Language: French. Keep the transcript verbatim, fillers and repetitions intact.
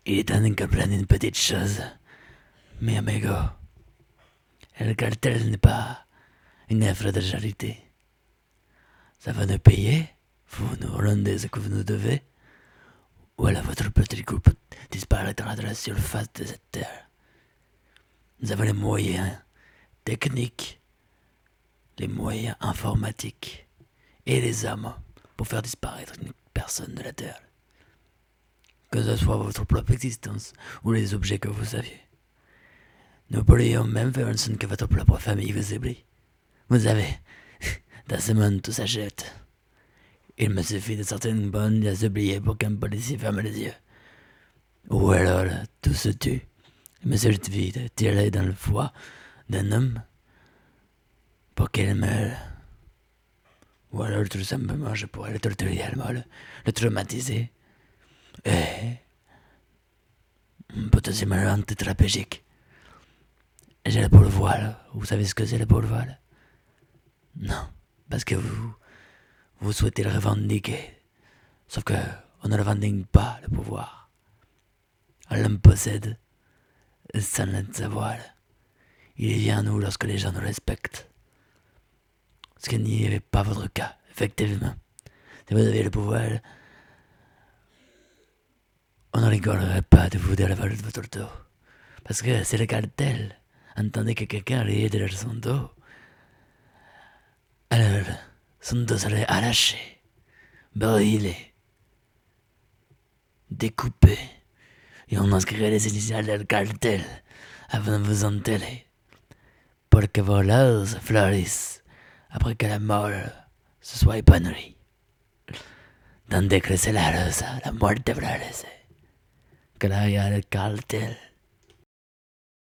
Il est temps de comprendre une petite chose, mi amigo. Le cartel n'est pas une œuvre de charité. Ça va nous payer, vous, nous Hollandais, ce que vous nous devez, ou alors votre petit groupe disparaîtra de la surface de cette terre. Nous avons les moyens techniques, les moyens informatiques et les hommes pour faire disparaître une personne de la terre. Que ce soit votre propre existence ou les objets que vous saviez. Nous pourrions même faire en sorte que votre propre famille vous oublie. Vous savez, dans ce monde tout s'achète. Il me suffit de sortir une bonne et à oublier pour qu'un policier ferme les yeux. Ou alors tout se tue. Il me suffit de tirer dans le foie d'un homme pour qu'il meure. Ou alors tout simplement je pourrais le torturer à mort, le traumatiser. Et potentiellement un tétraplégique. J'ai le pourvoile. Vous savez ce que c'est le pourvoile? Non, parce que vous, vous souhaitez le revendiquer. Sauf que on ne revendique pas le pouvoir. On le possède sans le savoir. Il vient à nous lorsque les gens nous respectent. Ce qui n'y avait pas votre cas, effectivement. Si vous aviez le pouvoir, on ne rigolerait pas de vous de la valeur de votre dos. Parce que c'est le cartel. Entendez que quelqu'un riait derrière son dos. Alors, son dos serait arraché, brûlé, découpé, et on inscrirait les initiales del cartel avant de vous enterrer, pour que vos roses fleurissent après que la mort se soit épanouie. Donde crece la rosa, la muerte florece, que la haya el cartel.